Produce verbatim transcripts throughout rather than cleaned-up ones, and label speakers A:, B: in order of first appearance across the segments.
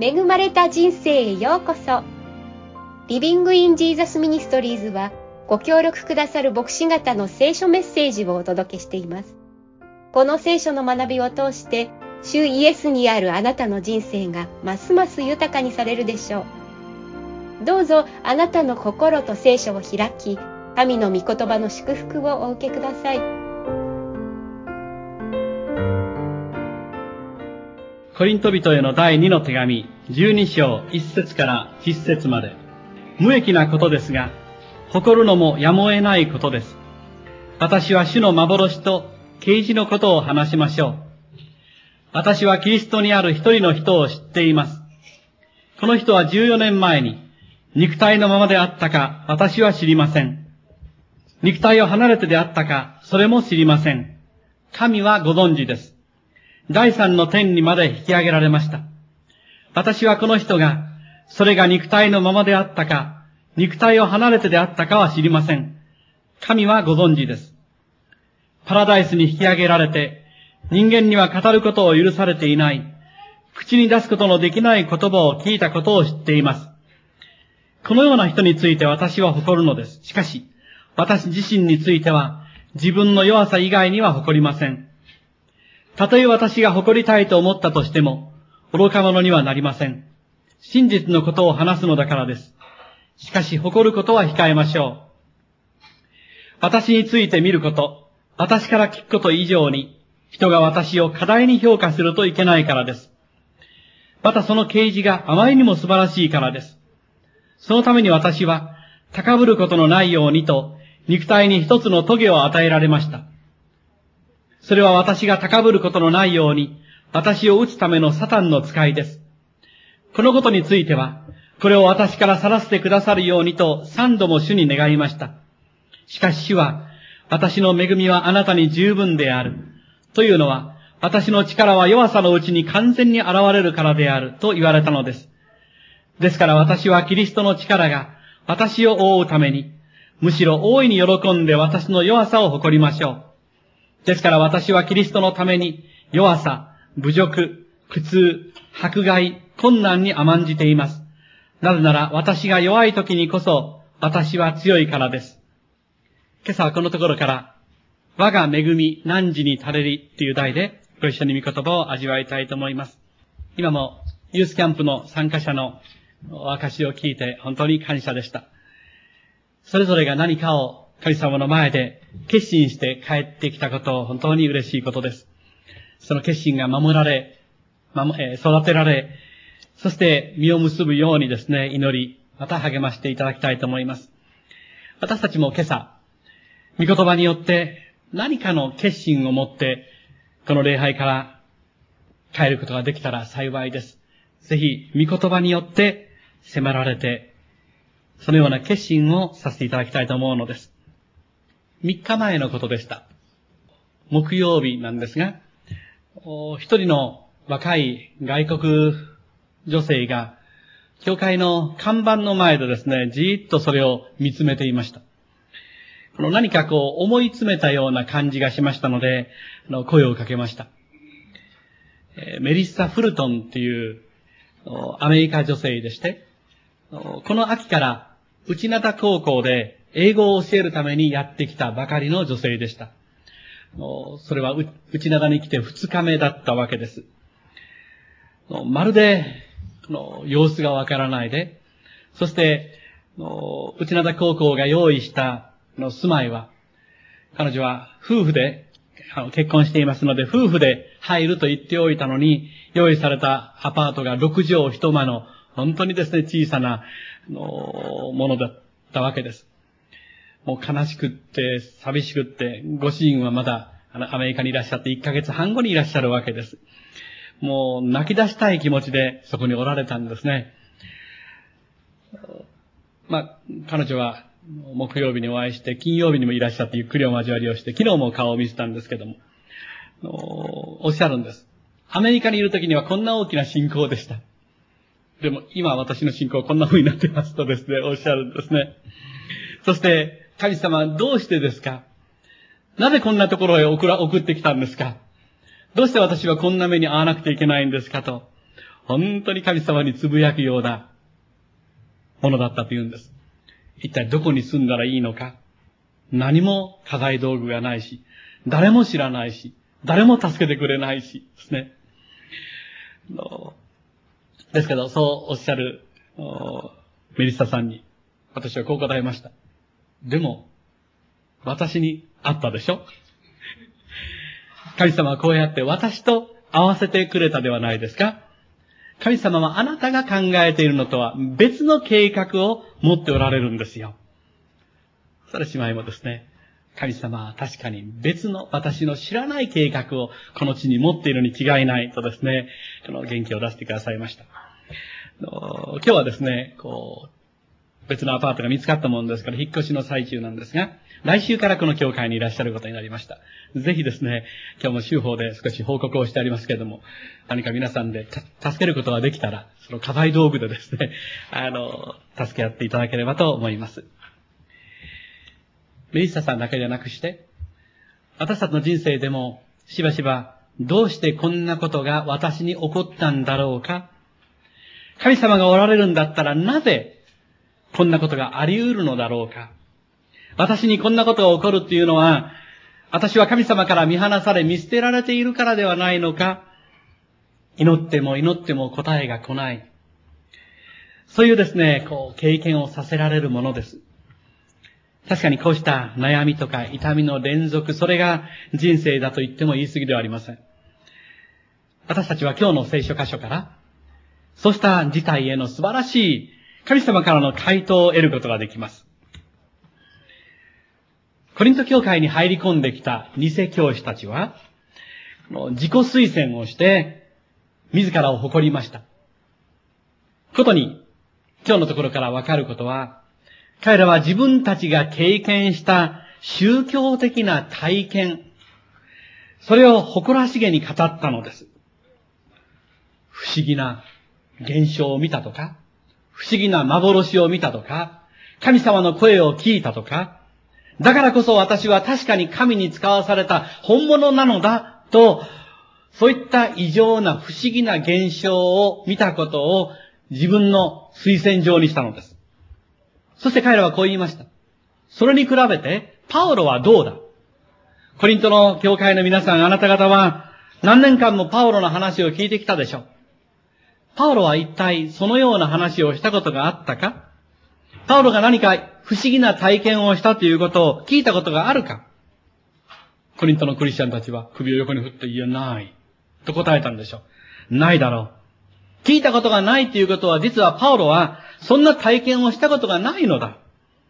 A: 恵まれた人生へようこそ。リビングインジーザスミニストリーズはご協力くださる牧師方の聖書メッセージをお届けしています。この聖書の学びを通して主イエスにあるあなたの人生がますます豊かにされるでしょう。どうぞあなたの心と聖書を開き、神の御言葉の祝福をお受けください。
B: コリント人への第二の手紙、じゅうに章いち節からじゅっ節まで。無益なことですが、誇るのもやむを得ないことです。私は主の幻と啓示のことを話しましょう。私はキリストにある一人の人を知っています。この人はじゅうよねんまえに肉体のままであったか私は知りません。肉体を離れてであったかそれも知りません。神はご存知です。第三の天にまで引き上げられました。私はこの人が、それが肉体のままであったか、肉体を離れてであったかは知りません。神はご存知です。パラダイスに引き上げられて、人間には語ることを許されていない、口に出すことのできない言葉を聞いたことを知っています。このような人について私は誇るのです。しかし、私自身については、自分の弱さ以外には誇りません。たとえ私が誇りたいと思ったとしても、愚か者にはなりません。真実のことを話すのだからです。しかし、誇ることは控えましょう。私について見ること、私から聞くこと以上に、人が私を過大に評価するといけないからです。またその啓示があまりにも素晴らしいからです。そのために私は、高ぶることのないようにと、肉体に一つの棘を与えられました。それは私が高ぶることのないように、私を打つためのサタンの使いです。このことについては、これを私から去らせてくださるようにと三度も主に願いました。しかし主は、私の恵みはあなたに十分である。というのは、私の力は弱さのうちに完全に現れるからであると言われたのです。ですから私はキリストの力が私を覆うために、むしろ大いに喜んで私の弱さを誇りましょう。ですから私はキリストのために弱さ、侮辱、苦痛、迫害、困難に甘んじています。なぜなら私が弱い時にこそ私は強いからです。今朝はこのところから我が恵み汝に垂れりという題でご一緒に御言葉を味わいたいと思います。今もユースキャンプの参加者のお証しを聞いて本当に感謝でした。それぞれが何かを神様の前で決心して帰ってきたことを本当に嬉しいことです。その決心が守られ、育てられ、そして実を結ぶようにですね、祈り、また励ましていただきたいと思います。私たちも今朝、御言葉によって何かの決心を持って、この礼拝から帰ることができたら幸いです。ぜひ、御言葉によって迫られて、そのような決心をさせていただきたいと思うのです。三日前のことでした。木曜日なんですが、一人の若い外国女性が、教会の看板の前でですね、じーっとそれを見つめていました。この何かこう思い詰めたような感じがしましたので、声をかけました。メリッサ・フルトンっていうアメリカ女性でして、この秋から内灘高校で英語を教えるためにやってきたばかりの女性でした。それは内灘に来て二日目だったわけです。まるで様子がわからないで、そして内灘高校が用意した住まいは、彼女は夫婦で結婚していますので、夫婦で入ると言っておいたのに、用意されたアパートが六畳一間の本当にですね、小さなものだったわけです。もう悲しくって、寂しくって、ご主人はまだアメリカにいらっしゃっていっかげつはん後にいらっしゃるわけです。もう泣き出したい気持ちでそこにおられたんですね。まあ、彼女は木曜日にお会いして、金曜日にもいらっしゃってゆっくりお交わりをして、昨日も顔を見せたんですけども、おっしゃるんです。アメリカにいる時にはこんな大きな信仰でした。でも今私の信仰はこんな風になってますとですね、おっしゃるんですね。そして、神様どうしてですか？なぜこんなところへ送ら、送ってきたんですか？どうして私はこんな目に遭わなくてはいけないんですかと、 本当に神様につぶやくようなものだったと言うんです。一体どこに住んだらいいのか。何も家財道具がないし、誰も知らないし、誰も助けてくれないしですね。ですけど、そうおっしゃるメリッサさんに私はこう答えました。でも、私に会ったでしょ。神様はこうやって私と合わせてくれたではないですか。神様はあなたが考えているのとは別の計画を持っておられるんですよ。それ姉妹もですね、神様は確かに別の私の知らない計画をこの地に持っているに違いないとですね、この元気を出してくださいました。今日はですね、こう、別のアパートが見つかったものですから引っ越しの最中なんですが、来週からこの教会にいらっしゃることになりました。ぜひですね、今日も週報で少し報告をしてありますけれども、何か皆さんで助けることができたら、その家財道具でですね、あの、助け合っていただければと思います。メリッサさんだけじゃなくして、私たちの人生でもしばしばどうしてこんなことが私に起こったんだろうか。神様がおられるんだったらなぜこんなことがあり得るのだろうか。私にこんなことが起こるっていうのは、私は神様から見放され見捨てられているからではないのか。祈っても祈っても答えが来ない。そういうですね、こう経験をさせられるものです。確かにこうした悩みとか痛みの連続、それが人生だと言っても言い過ぎではありません。私たちは今日の聖書箇所から、そうした事態への素晴らしい神様からの回答を得ることができます。コリント教会に入り込んできた偽教師たちは、自己推薦をして、自らを誇りました。ことに、今日のところからわかることは、彼らは自分たちが経験した宗教的な体験、それを誇らしげに語ったのです。不思議な現象を見たとか、不思議な幻を見たとか、神様の声を聞いたとか、だからこそ私は確かに神に使わされた本物なのだと、そういった異常な不思議な現象を見たことを自分の推薦状にしたのです。そして彼らはこう言いました。それに比べて、パウロはどうだ？コリントの教会の皆さん、あなた方は何年間もパウロの話を聞いてきたでしょう。パウロは一体そのような話をしたことがあったか？パウロが何か不思議な体験をしたということを聞いたことがあるか？コリントのクリスチャンたちは首を横に振って、いや、ない。と答えたんでしょう。ないだろう。聞いたことがないということは、実はパウロはそんな体験をしたことがないのだ。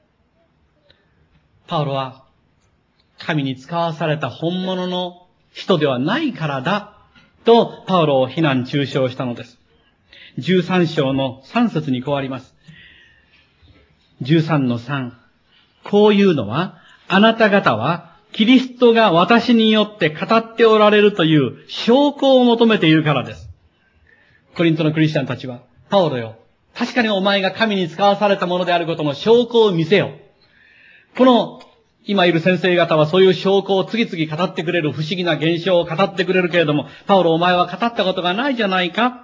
B: パウロは神に使わされた本物の人ではないからだとパウロを非難中傷したのです。じゅうさん章のさん節にこうあります。じゅうさんのさん。こういうのは、あなた方はキリストが私によって語っておられるという証拠を求めているからです。コリントのクリスチャンたちは、パウロよ、確かにお前が神に使わされたものであることの証拠を見せよ。この今いる先生方はそういう証拠を次々語ってくれる、不思議な現象を語ってくれるけれども、パウロお前は語ったことがないじゃないか。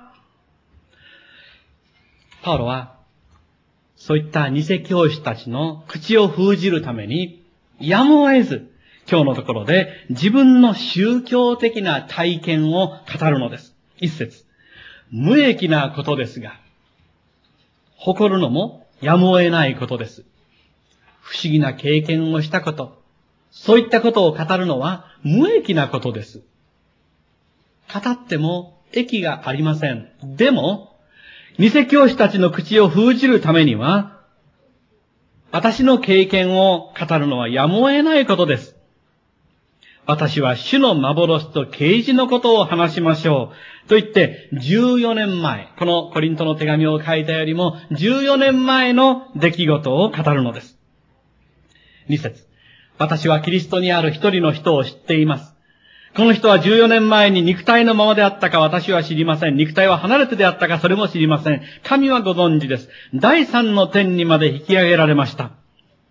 B: パウロはそういった偽教師たちの口を封じるためにやむを得ず今日のところで自分の宗教的な体験を語るのです。一節、無益なことですが誇るのもやむを得ないことです。不思議な経験をしたこと、そういったことを語るのは無益なことです。語っても益がありません。でも偽教師たちの口を封じるためには、私の経験を語るのはやむを得ないことです。私は主の幻と啓示のことを話しましょう。と言って、じゅうよねんまえ、このコリントの手紙を書いたよりも、じゅうよねんまえの出来事を語るのです。に節、私はキリストにある一人の人を知っています。この人はじゅうよねんまえに肉体のままであったか私は知りません。肉体は離れてであったかそれも知りません。神はご存知です。第三の天にまで引き上げられました。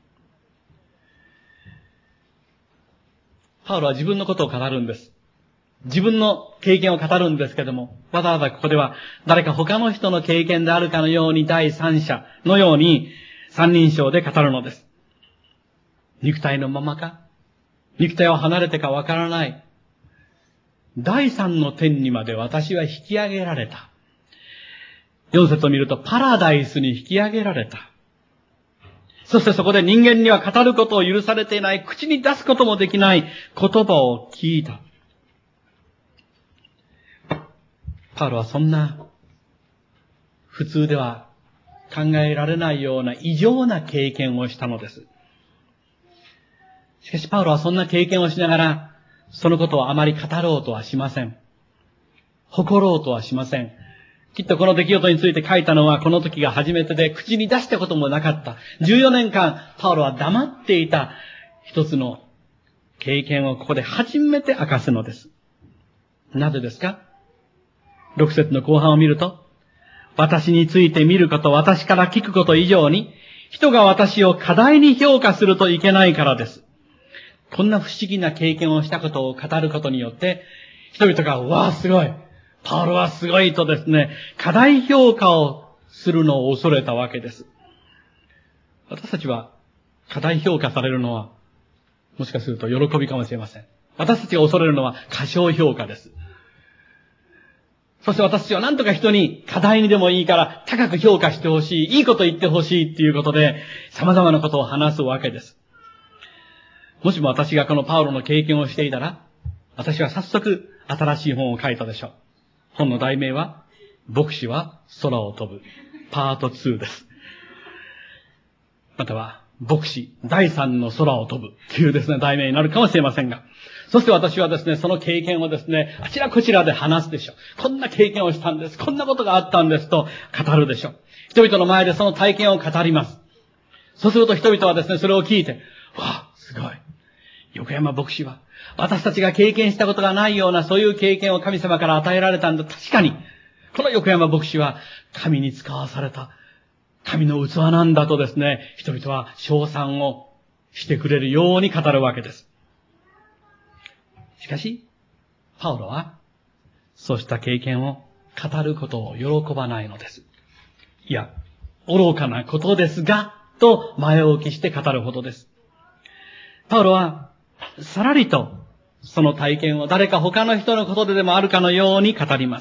B: パウロは自分のことを語るんです。 自分の経験を語るんですけども、わざわざここでは誰か他の人の経験であるかのように第三者のように三人称で語るのです。肉体のままか、肉体を離れてかわからない。第三の天にまで私は引き上げられた。四節を見るとパラダイスに引き上げられた。そしてそこで人間には語ることを許されていない、口に出すこともできない言葉を聞いた。パウロはそんな普通では考えられないような異常な経験をしたのです。しかしパウロはそんな経験をしながら、そのことをあまり語ろうとはしません。誇ろうとはしません。きっとこの出来事について書いたのはこの時が初めてで、口に出したこともなかった。じゅうよねんかんパウロは黙っていた一つの経験をここで初めて明かすのです。なぜですか？ろく節の後半を見ると、私について見ること、私から聞くこと以上に、人が私を過大に評価するといけないからです。こんな不思議な経験をしたことを語ることによって、人々が、うわあすごい、パウロはすごいとですね、過大評価をするのを恐れたわけです。私たちは過大評価されるのは、もしかすると喜びかもしれません。私たちが恐れるのは過小評価です。そして私たちは何とか人に過大にでもいいから高く評価してほしい、いいこと言ってほしいっていうことで様々なことを話すわけです。もしも私がこのパウロの経験をしていたら、私は早速新しい本を書いたでしょう。本の題名は、牧師は空を飛ぶ、パートツーです。または、牧師、第三の空を飛ぶというですね、題名になるかもしれませんが、そして私はですね、その経験をですね、あちらこちらで話すでしょう。こんな経験をしたんです。こんなことがあったんですと語るでしょう。人々の前でその体験を語ります。そうすると人々はですね、それを聞いて、わあ、すごい。横山牧師は、私たちが経験したことがないようなそういう経験を神様から与えられたんだ。確かに、この横山牧師は神に使わされた神の器なんだとですね、人々は称賛をしてくれるように語るわけです。しかし、パウロは、そうした経験を語ることを喜ばないのです。いや、愚かなことですが、と前置きして語るほどです。パウロは、さらりと、その体験を誰か他の人のことででもあるかのように語ります。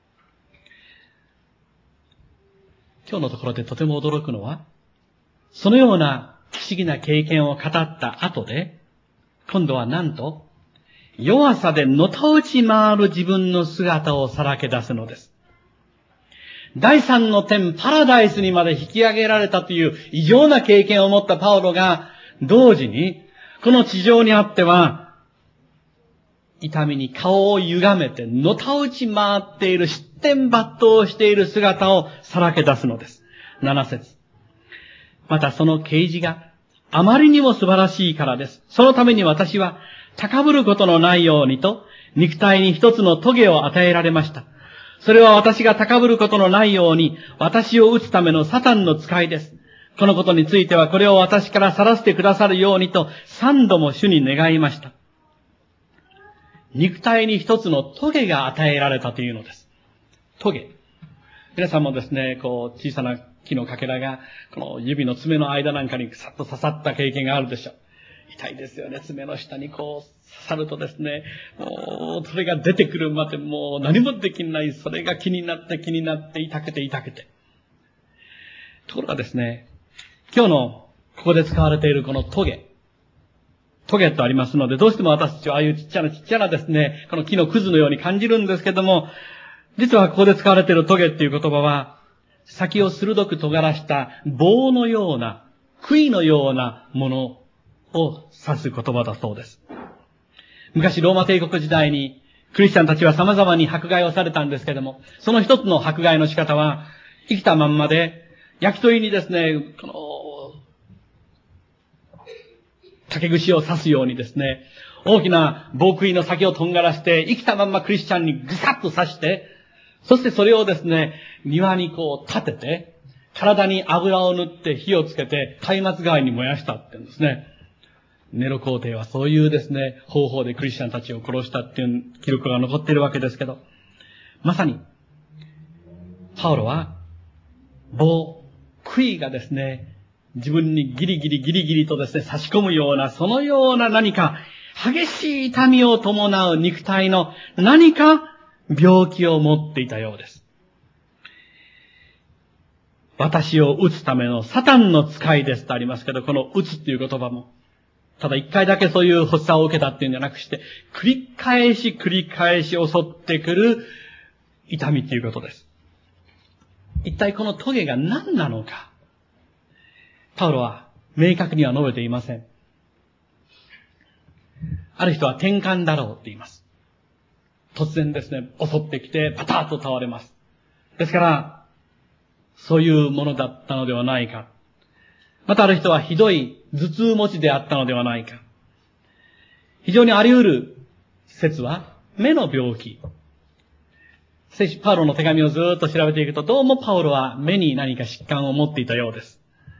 B: 今日のところでとても驚くのは、そのような不思議な経験を語った後で、今度はなんと、弱さでのたうち回る自分の姿をさらけ出すのです。第三の天、パラダイスにまで引き上げられたという異常な経験を持ったパウロが、同時に、この地上にあっては、痛みに顔を歪めて、のたうち回っている、失点抜刀している姿をさらけ出すのです。なな節。またその啓示があまりにも素晴らしいからです。そのために私は高ぶることのないようにと、肉体に一つの棘を与えられました。それは私が高ぶることのないように、私を打つためのサタンの使いです。このことについてはこれを私から去らせてくださるようにと三度も主に願いました。肉体に一つの棘が与えられたというのです。棘。皆さんもですね、こう小さな木のかけらがこの指の爪の間なんかにさっと刺さった経験があるでしょう。痛いですよね。爪の下にこう刺さるとですね、もうそれが出てくるまでもう何もできない。それが気になって気になって痛くて痛くて。ところがですね、今日のここで使われているこの棘。棘とありますので、どうしても私たちはああいうちっちゃなちっちゃなですね、この木のくずのように感じるんですけども、実はここで使われている棘っていう言葉は、先を鋭く尖らした棒のような、杭のようなものを指す言葉だそうです。昔ローマ帝国時代にクリスチャンたちは様々に迫害をされたんですけども、その一つの迫害の仕方は、生きたまんまで、焼き鳥にですね、この、竹串を刺すようにですね、大きな棒杭の先をとんがらして、生きたまんまクリスチャンにぐさっと刺して、そしてそれをですね、庭にこう立てて、体に油を塗って火をつけて、松明代わりに燃やしたって言うんですね。 ネロ皇帝はそういうですね、方法でクリスチャンたちを殺したっていう記録が残っているわけですけど、まさに、パウロは、棒、杭がですね、自分にギリギリギリギリとですね、差し込むような、そのような何か、激しい痛みを伴う肉体の何か病気を持っていたようです。私を打つためのサタンの使いですとありますけど、この打つっていう言葉も、ただ一回だけそういう発作を受けたっていうんじゃなくして、繰り返し繰り返し襲ってくる痛みっていうことです。一体このトゲが何なのか、パウロは明確には述べていません。ある人は転換だろうって言います。突然ですね、襲ってきてパタッと倒れます。ですから、そういうものだったのではないか。またある人はひどい頭痛持ちであったのではないか。非常にあり得る説は目の病気。パウロの手紙をずーっと調べていくと、どうもパウロは目に何か疾患を持っていたようです。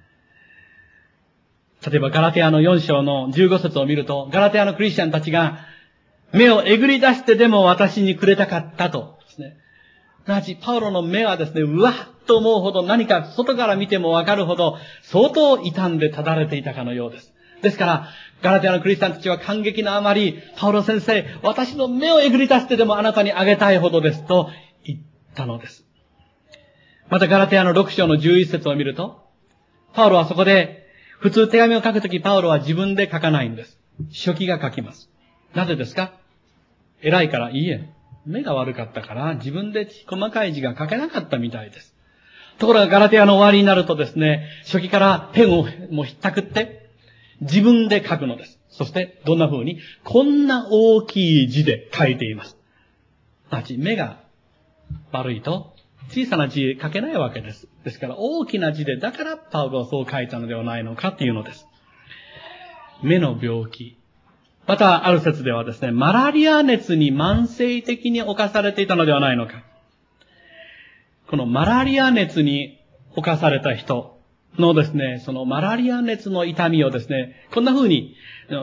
B: 例えばガラテアのよん章のじゅうご節を見ると、ガラテアのクリスチャンたちが目をえぐり出してでも私にくれたかったとですね。すなわちパウロの目はですね、うわっと思うほど何か外から見てもわかるほど相当傷んでただれていたかのようです。ですから、ガラテアのクリスチャンたちは感激のあまり、パウロ先生、私の目をえぐり出してでもあなたにあげたいほどですと言ったのです。またガラテアのろく章のじゅういち節を見ると、パウロはそこで、普通手紙を書くときパウロは自分で書かないんです。書記が書きます。なぜですか？偉いから、いいえ。目が悪かったから自分で細かい字が書けなかったみたいです。ところがガラテアの終わりになるとですね、書記からペンをもうひったくって自分で書くのです。そしてどんな風にこんな大きい字で書いています。すなわち目が悪いと小さな字書けないわけです。ですから大きな字で、だからパウロはそう書いたのではないのかというのです。目の病気。また、ある説ではですね、マラリア熱に慢性的に侵されていたのではないのか。このマラリア熱に侵された人のですね、そのマラリア熱の痛みをですね、こんな風に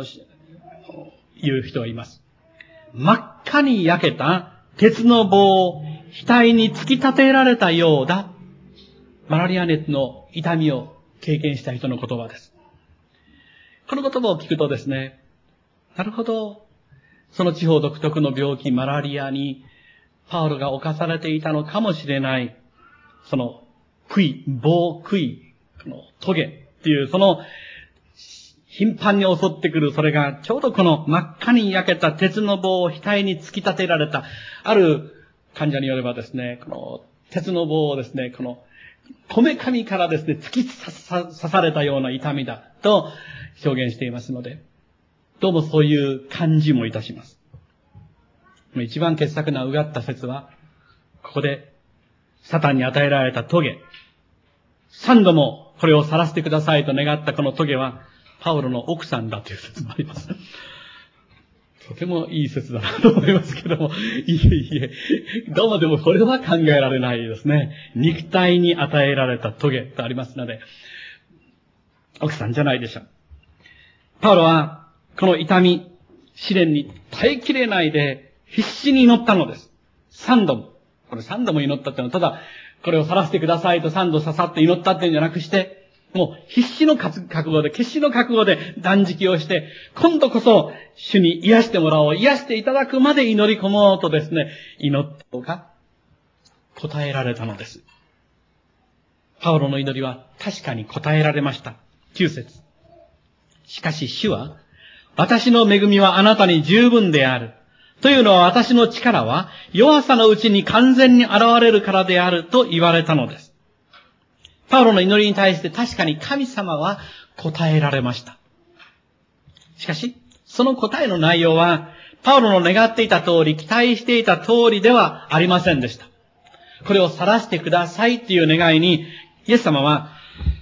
B: 言う人がいます。真っ赤に焼けた鉄の棒を額に突き立てられたようだ。マラリア熱の痛みを経験した人の言葉です。この言葉を聞くとですね、なるほど。その地方独特の病気、マラリアに、パウロが侵されていたのかもしれない。その、杭、棒、杭、この、トゲっていう、その、頻繁に襲ってくる、それが、ちょうどこの真っ赤に焼けた鉄の棒を額に突き立てられた、ある患者によればですね、この、鉄の棒をですね、この、こめかみからですね、突き刺されたような痛みだ、と表現していますので、どうもそういう感じもいたします。一番傑作なうがった説は、ここで、サタンに与えられたトゲ、三度もこれを晒してくださいと願ったこのトゲは、パウロの奥さんだという説もあります。とてもいい説だなと思いますけども、いえいえ、どうもでもこれは考えられないですね。肉体に与えられたトゲとありますので、奥さんじゃないでしょう。パウロは、この痛み、試練に耐えきれないで必死に祈ったのです。三度も。これ三度も祈ったってのは、ただ、これを晒してくださいと三度刺さって祈ったっていうんじゃなくして、もう必死の覚悟で、決死の覚悟で断食をして、今度こそ主に癒してもらおう、癒していただくまで祈り込もうとですね、祈ったとか、答えられたのです。パウロの祈りは確かに答えられました。きゅう節。しかし主は、私の恵みはあなたに十分である。というのは私の力は弱さのうちに完全に現れるからであると言われたのです。パウロの祈りに対して確かに神様は答えられました。しかし、その答えの内容は、パウロの願っていた通り、期待していた通りではありませんでした。これを晒してくださいっていう願いに、イエス様は、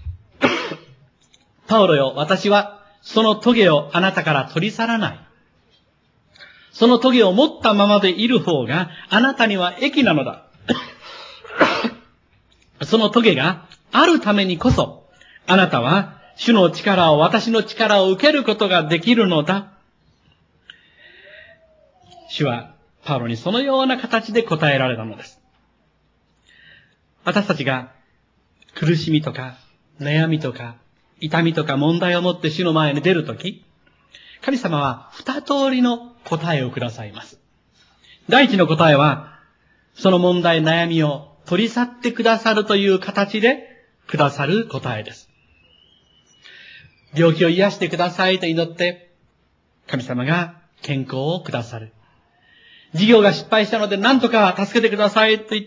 B: パウロよ、私はそのトゲをあなたから取り去らない。そのトゲを持ったままでいる方があなたには益なのだ。そのトゲがあるためにこそ、あなたは主の力を、私の力を受けることができるのだ。主はパウロにそのような形で答えられたのです。私たちが苦しみとか悩みとか痛みとか問題を持って主の前に出るとき、神様は二通りの答えをくださいます。第一の答えは、その問題悩みを取り去ってくださるという形でくださる答えです。病気を癒してくださいと祈って、神様が健康をくださる。事業が失敗したので何とか助けてくださいと言って、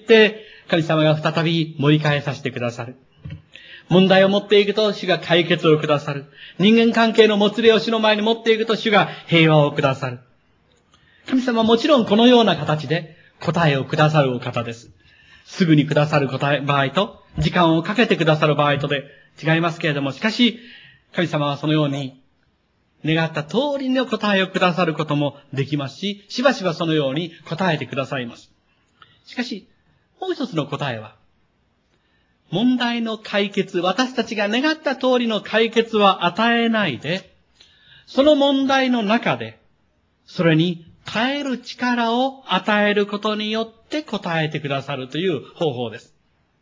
B: 神様が再び盛り返させてくださる。問題を持っていくと主が解決をくださる。人間関係のもつれを主の前に持っていくと主が平和をくださる。神様はもちろんこのような形で答えをくださるお方です。すぐにくださる答え、場合と、時間をかけてくださる場合とで違いますけれども、しかし、神様はそのように願った通りの答えをくださることもできますし、しばしばそのように答えてくださいます。しかし、もう一つの答えは、問題の解決、私たちが願った通りの解決は与えないで、その問題の中で、それに耐える力を与えることによって答えてくださるという方法です。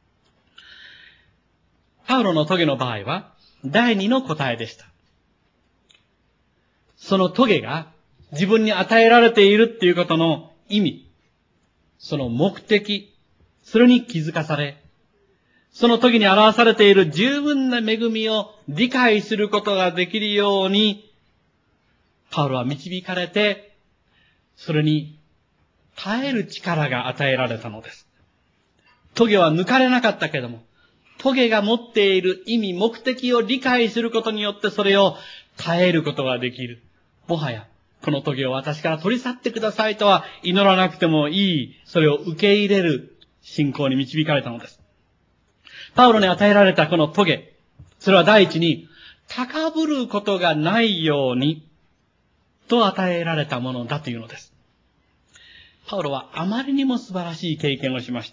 B: パウロの棘の場合は、第二の答えでした。その棘が自分に与えられているっていうことの意味、その目的、それに気づかされ、その時に表されている十分な恵みを理解することができるように、パウロは導かれて、それに耐える力が与えられたのです。棘は抜かれなかったけども、棘が持っている意味、目的を理解することによってそれを耐えることができる。もはや、この棘を私から取り去ってくださいとは祈らなくてもいい、それを受け入れる信仰に導かれたのです。パウロに与えられたこの棘、それは第一に、高ぶることがないように、と与えられたものだというのです。パウロはあまりにも素晴らしい経験をしました。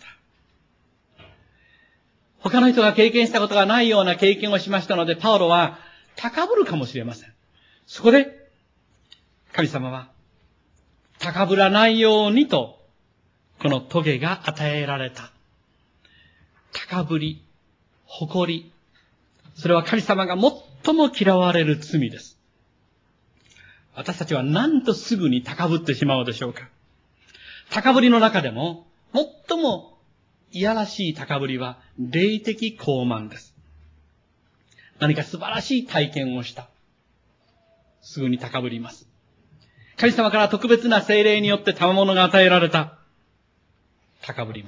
B: 他の人が経験したことがないような経験をしましたので、パウロは高ぶるかもしれません。そこで、神様は、高ぶらないようにと、この棘が与えられた。高ぶり、誇り、それは神様が最も嫌われる罪です。私たちは何とすぐに高ぶってしまうでしょうか。高ぶりの中でも、最もいやらしい高ぶりは、霊的傲慢です。何か素晴らしい体験をした。すぐに高ぶります。神様から特別な聖霊によって賜物が与えられた。高ぶります。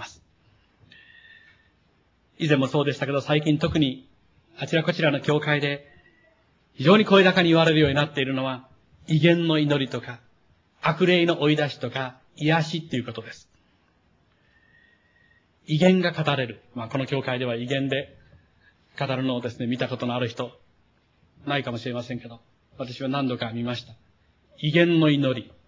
B: 以前もそうでしたけど、最近特にあちらこちらの教会で非常に声高に言われるようになっているのは、異言の祈りとか、悪霊の追い出しとか、癒しっていうことです。異言が語れる。まあこの教会では異言で語るのをですね、見たことのある人、ないかもしれませんけど、私は何度か見ました。異言の祈り。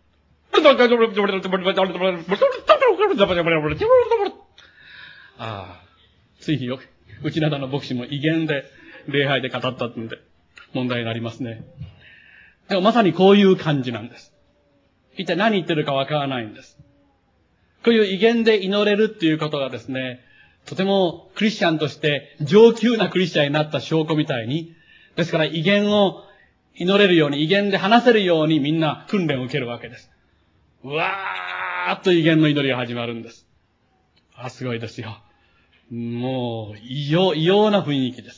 B: ああ、ついによ、内灘の牧師も異言で礼拝で語ったってんで問題になりますね。でもまさにこういう感じなんです。一体何言ってるかわからないんです。こういう異言で祈れるっていうことがですね、とてもクリスチャンとして上級なクリスチャンになった証拠みたいに、ですから異言を祈れるように、異言で話せるようにみんな訓練を受けるわけです。うわーっと異言の祈りが始まるんです。あ、すごいですよ。もう、異様、異様な雰囲気です。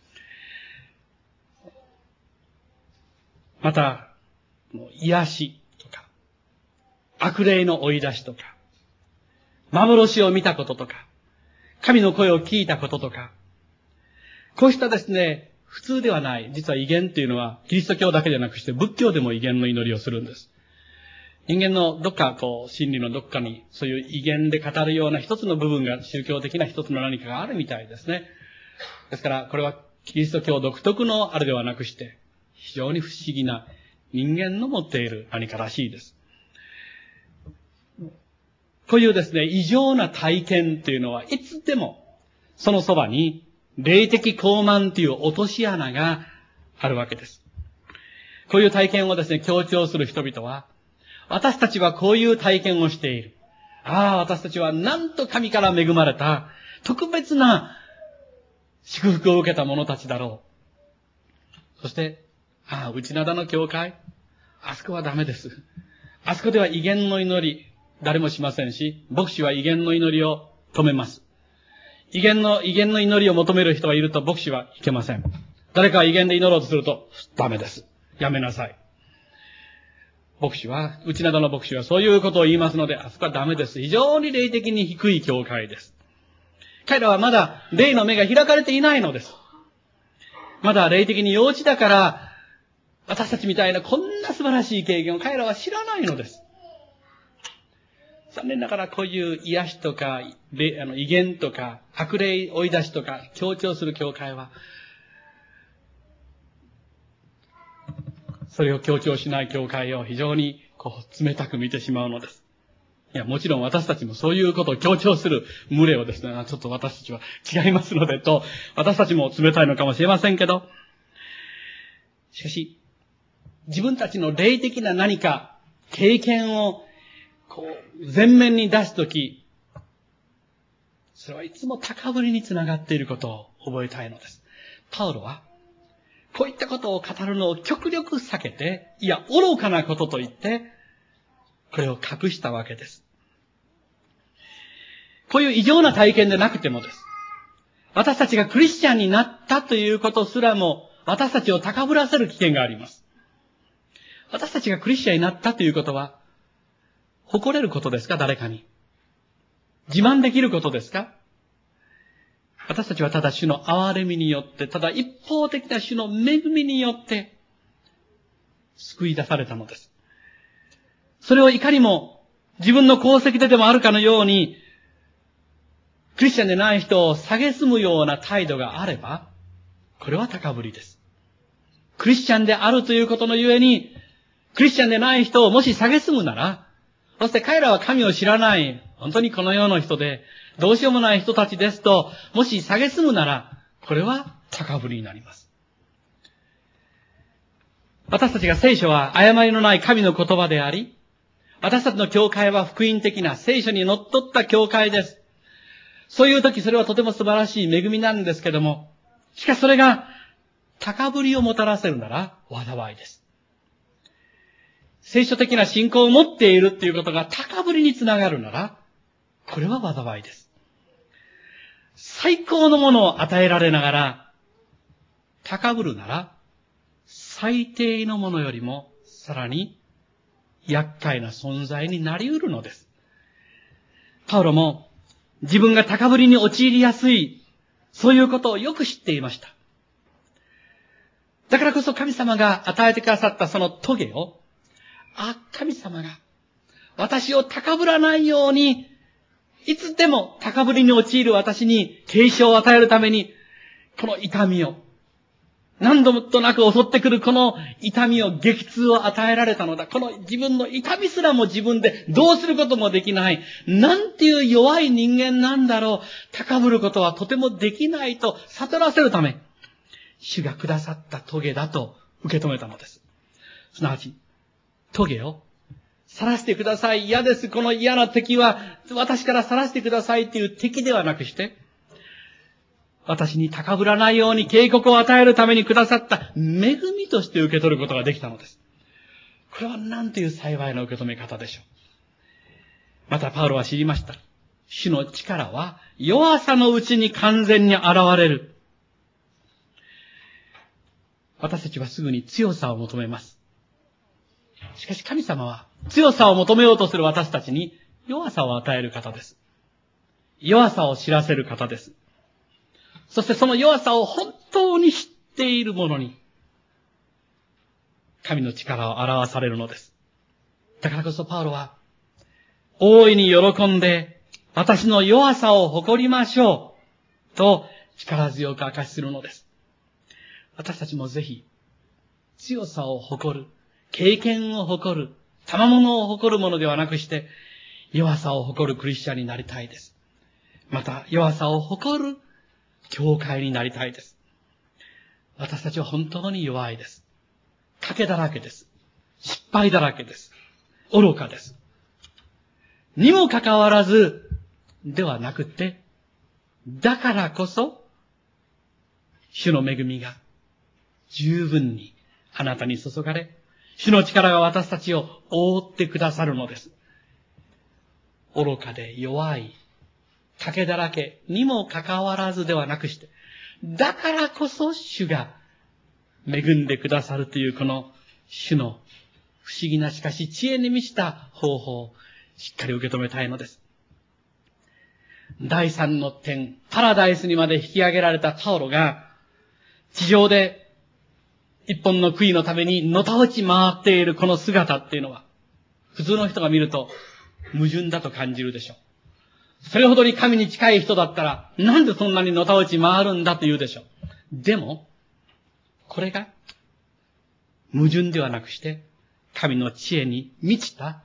B: また、癒しとか、悪霊の追い出しとか、幻を見たこととか、神の声を聞いたこととか、こうしたですね、普通ではない。実は異言っていうのは、キリスト教だけじゃなくして仏教でも異言の祈りをするんです。人間のどっかこう、心理のどっかに、そういう異言で語るような一つの部分が、宗教的な一つの何かがあるみたいですね。ですから、これはキリスト教独特のあれではなくして、非常に不思議な人間の持っている何からしいです。こういうですね、異常な体験っていうのはいつでも、そのそばに、霊的傲慢という落とし穴があるわけです。こういう体験をですね、強調する人々は、私たちはこういう体験をしている。ああ、私たちはなんと神から恵まれた特別な祝福を受けた者たちだろう。そして、ああ、内灘の教会、あそこはダメです。あそこでは威厳の祈り、誰もしませんし、牧師は威厳の祈りを止めます。威厳の、威厳の祈りを求める人がいると牧師はいけません。誰かが威厳で祈ろうとすると、ダメです。やめなさい。牧師は、内灘の牧師はそういうことを言いますので、あそこはダメです。非常に霊的に低い教会です。彼らはまだ霊の目が開かれていないのです。まだ霊的に幼稚だから、私たちみたいなこんな素晴らしい経験を彼らは知らないのです。残念ながらこういう癒しとか、あの威厳とか、悪霊追い出しとか、強調する教会は、それを強調しない教会を非常にこう冷たく見てしまうのです。いや、もちろん私たちもそういうことを強調する群れをですね、ちょっと私たちは違いますのでと、私たちも冷たいのかもしれませんけど、しかし、自分たちの霊的な何か経験をこう前面に出すとき、それはいつも高ぶりにつながっていることを覚えたいのです。パウロは、こういったことを語るのを極力避けて、いや、愚かなことと言って、これを隠したわけです。こういう異常な体験でなくてもです。私たちがクリスチャンになったということすらも、私たちを高ぶらせる危険があります。私たちがクリスチャンになったということは、誇れることですか、誰かに。自慢できることですか。私たちはただ主の憐れみによって、ただ一方的な主の恵みによって、救い出されたのです。それをいかにも自分の功績ででもあるかのように、クリスチャンでない人を蔑むような態度があれば、これは高ぶりです。クリスチャンであるということのゆえに、クリスチャンでない人をもし蔑むなら、そして彼らは神を知らない、本当にこの世の人で、どうしようもない人たちですと、もし蔑むなら、これは高ぶりになります。私たちが聖書は誤りのない神の言葉であり、私たちの教会は福音的な聖書にのっとった教会です。そういう時それはとても素晴らしい恵みなんですけども、しかしそれが高ぶりをもたらせるなら災いです。聖書的な信仰を持っているっていうことが高ぶりにつながるなら、これは災いです。最高のものを与えられながら、高ぶるなら、最低のものよりもさらに厄介な存在になり得るのです。パウロも自分が高ぶりに陥りやすい、そういうことをよく知っていました。だからこそ神様が与えてくださったその棘を、あ、神様が私を高ぶらないように、いつでも高ぶりに陥る私に警鐘を与えるために、この痛みを、何度となく襲ってくるこの痛みを、激痛を与えられたのだ。この自分の痛みすらも自分でどうすることもできない。なんていう弱い人間なんだろう。高ぶることはとてもできないと悟らせるため、主がくださった棘だと受け止めたのです。すなわち、棘を晒してください。嫌です。この嫌な敵は私から晒してくださいという敵ではなくして、私に高ぶらないように警告を与えるためにくださった恵みとして受け取ることができたのです。これはなんという幸いな受け止め方でしょう。またパウロは知りました。主の力は弱さのうちに完全に現れる。私たちはすぐに強さを求めます。しかし神様は強さを求めようとする私たちに弱さを与える方です。弱さを知らせる方です。そしてその弱さを本当に知っている者に神の力を表されるのです。だからこそパウロは大いに喜んで私の弱さを誇りましょうと力強く明かしするのです。私たちもぜひ強さを誇る、経験を誇る、賜物を誇るものではなくして弱さを誇るクリスチャンになりたいです。また弱さを誇る教会になりたいです。 私たちは本当に弱いです。賭けだらけです。失敗だらけです。愚かです。にもかかわらず、ではなくて、だからこそ、主の恵みが十分にあなたに注がれ、主の力が私たちを覆ってくださるのです。愚かで弱い、賭けだらけにもかかわらずではなくして、だからこそ主が恵んでくださるというこの主の不思議なしかし知恵に満ちた方法をしっかり受け止めたいのです。第三の点、パラダイスにまで引き上げられたパウロが、地上で一本の杭のためにのたうち回っているこの姿っていうのは、普通の人が見ると矛盾だと感じるでしょう。それほどに神に近い人だったら、なんでそんなにのたうち回るんだと言うでしょう。でも、これが矛盾ではなくして、神の知恵に満ちた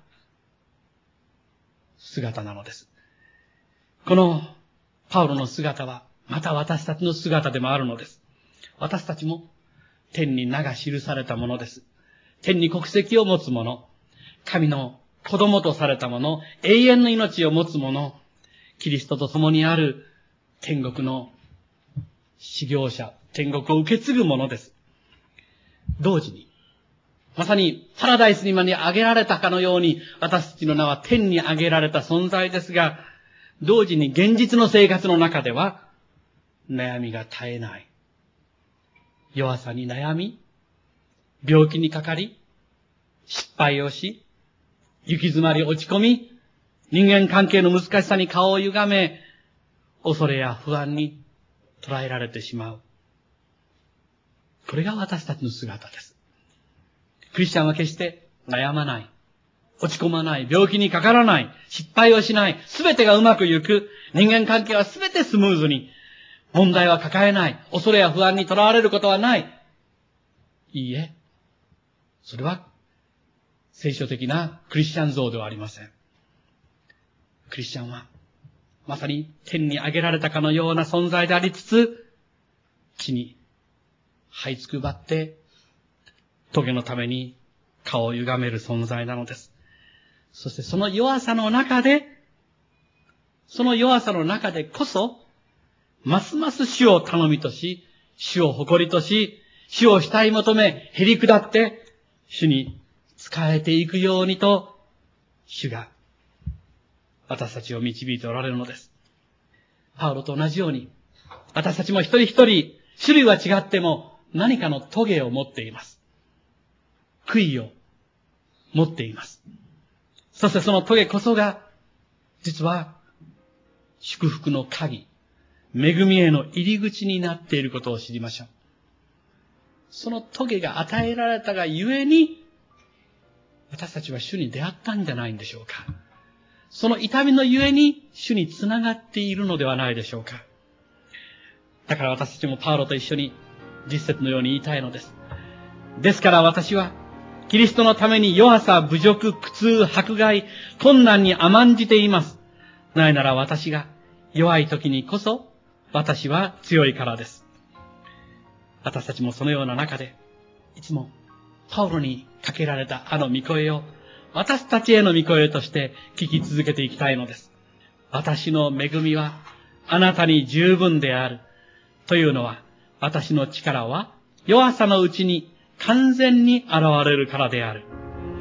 B: 姿なのです。このパウロの姿は、また私たちの姿でもあるのです。私たちも天に名が記されたものです。天に国籍を持つ者、神の子供とされた者、永遠の命を持つ者、キリストと共にある天国の修行者、天国を受け継ぐ者です。同時に、まさにパラダイスにまで上げられたかのように、私たちの名は天に上げられた存在ですが、同時に現実の生活の中では、悩みが絶えない。弱さに悩み、病気にかかり、失敗をし、行き詰まり落ち込み、人間関係の難しさに顔を歪め、恐れや不安に捉えられてしまう。これが私たちの姿です。クリスチャンは決して悩まない、落ち込まない、病気にかからない、失敗をしない、すべてがうまくいく、人間関係はすべてスムーズに、問題は抱えない、恐れや不安にとらわれることはない。いいえ、それは聖書的なクリスチャン像ではありません。クリスチャンは、まさに天に上げられたかのような存在でありつつ、地に這いつくばって、棘のために顔を歪める存在なのです。そしてその弱さの中で、その弱さの中でこそ、ますます主を頼みとし、主を誇りとし、主を慕い求め、へり下って、主に仕えていくようにと、主が私たちを導いておられるのです。パウロと同じように、私たちも一人一人、種類は違っても何かの棘を持っています。杭を持っています。そしてその棘こそが、実は祝福の鍵、恵みへの入り口になっていることを知りましょう。その棘が与えられたがゆえに、私たちは主に出会ったんじゃないんでしょうか。その痛みのゆえに主につながっているのではないでしょうか。だから私たちもパウロと一緒に実節のように言いたいのです。ですから私はキリストのために弱さ、侮辱、苦痛、迫害、困難に甘んじています。なぜなら私が弱い時にこそ私は強いからです。私たちもそのような中でいつもパウロにかけられたあの御声を私たちへの御声として聞き続けていきたいのです。私の恵みはあなたに十分である。というのは、私の力は弱さのうちに完全に現れるからである。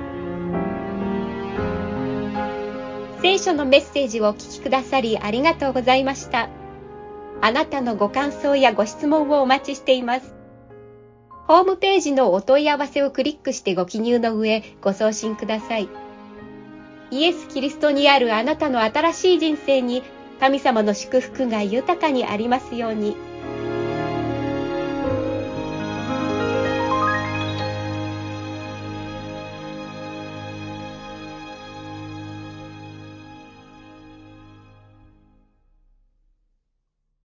A: 聖書のメッセージをお聞きくださりありがとうございました。あなたのご感想やご質問をお待ちしています。ホームページのお問い合わせをクリックしてご記入の上、ご送信ください。イエス・キリストにあるあなたの新しい人生に、神様の祝福が豊かにありますように。